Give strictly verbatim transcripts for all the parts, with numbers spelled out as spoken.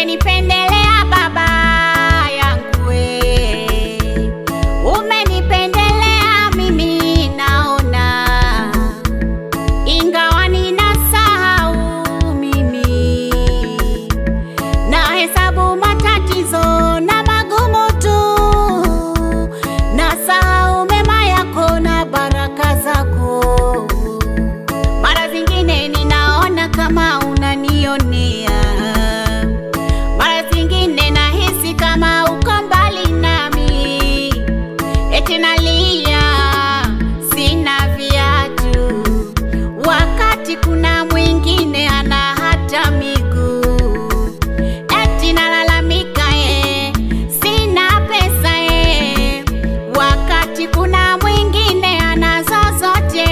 umenipendelea Baba yangu we, umenipendelea mimi naona, ingawa ninasahau mimi, na hesabu matatizo na magumu tu, nasahau mema yako na baraka zako. Mara zingine ninaona kama unanionea, mara zingine nahisi kama uko mbali nami, eti nalia sina viatu, wakati kuna mwingine ana hata miguu. Eti nalalamika eh, sina pesa eh, wakati kuna mwingine ana zozote,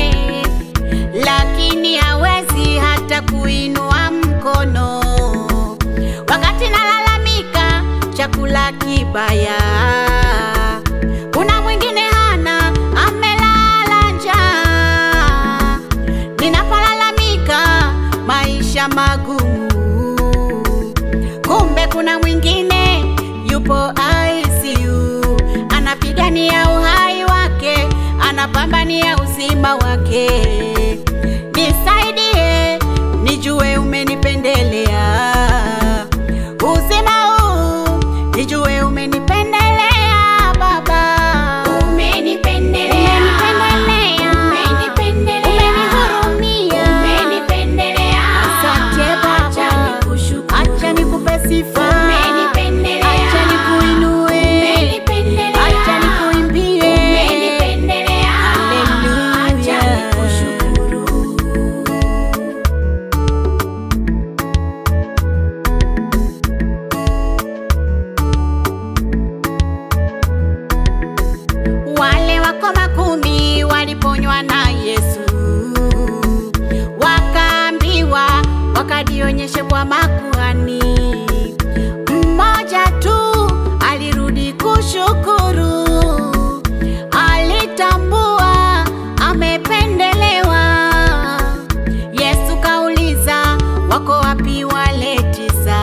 lakini hawezi hata kuinua mkono. Wakati nalalamika chakula kibaya, kuna mwingine hana, amelala njaa. Ninapolalamika maisha magumu, kumbe kuna mwingine yupo I C U, anapigania uhai wake, anapambania uzima wake. Nisaidie nijue umenipendelea uzima huu, nijue umenipendelea Baba, umenipendelea, umenipendelea, umenihurumia, umenipendelea. Asante Baba, acha nikushukuru, acha nikupe sifa, umenipendelea, acha nikuinue, umenipendelea, acha nikuimbie, umenipendelea. Haleluya, acha nikushukuru. Wale wako makumi waliponywa na Yesu, wakaambiwa wakajionyeshe kwa makuhani. Mmoja tu alirudi kushukuru, alitambua amependelewa. Yesu kauliza, wako wapi wale tisa?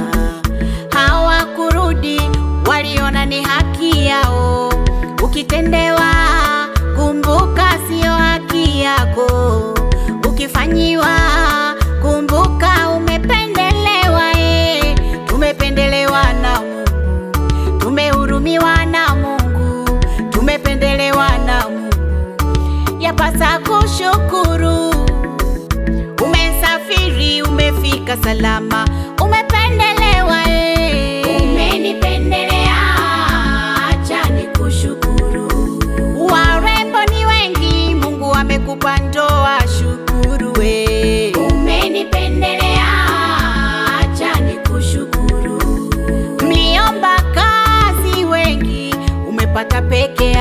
Hawakurudi, waliona ni haki yao. Ukitendewa kumbuka sio haki yako, ukifanyiwa kumbuka umependelewa. E, tumependelewa na Mungu, tumehurumiwa na Mungu, tumependelewa na Mungu, yapasa kushukuru. Umesafiri umefika salama, umependelewa. E, umenipendelea, acha nikushukuru. Warembo ni wengi, Mungu amekupa ndoa, shukuru we. Umenipendelea, acha nikushukuru. Mliomba kazi wengi, umepata peke